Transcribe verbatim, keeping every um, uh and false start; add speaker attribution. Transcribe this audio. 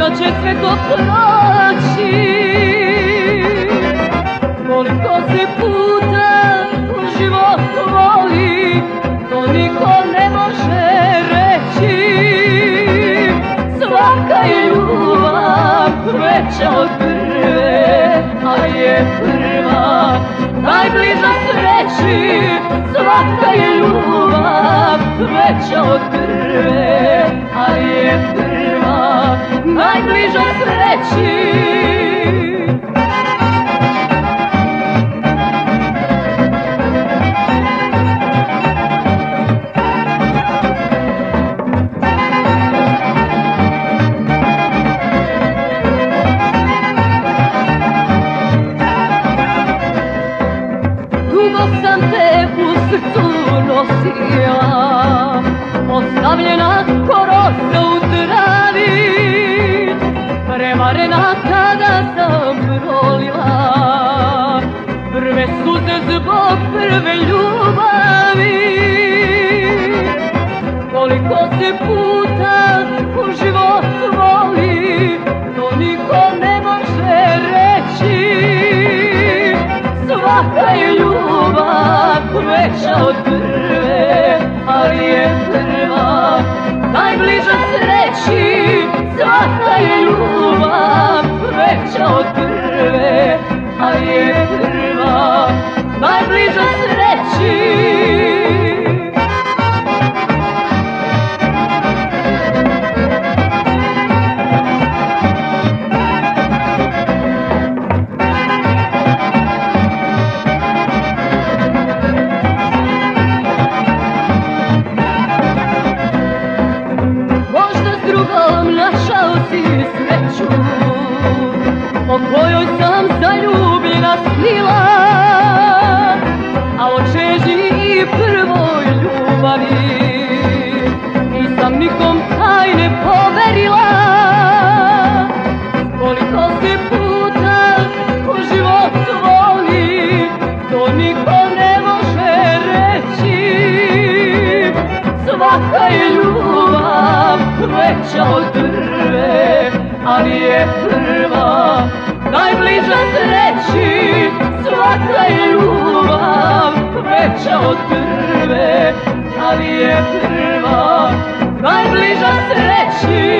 Speaker 1: da će sve to proći. Koliko se puta u životu voli, to niko ne može reći. Svaka je ljubav veća od prve, ali je prva najbliža sreći. Svaka je ljubav veća od prve, ali je prva najbliža sreći. Dugo sam te u srcu nosila, ostavljena ko rosa u travi, prevarena kada sam prolila prve suze zbog prve ljubavi. Koliko se puta u životu voli, to niko ne može reći. Svaka je ljubav veća od prve, ali je prva najbliža sreći. Svaka je ljubav veća od prve, ali je prva najbliža sreći. Našao si sreću o kojoj sam zaljubljena snila, a o čežnji i prvoj ljubavi nisam nikom tajne poverila. Koliko se puta u životu voli, to niko ne može reći. Svaka je ljubav veća od prve, ali je prva najbliža sreći. Svaka je ljubav veća od prve, ali je prva najbliža sreći.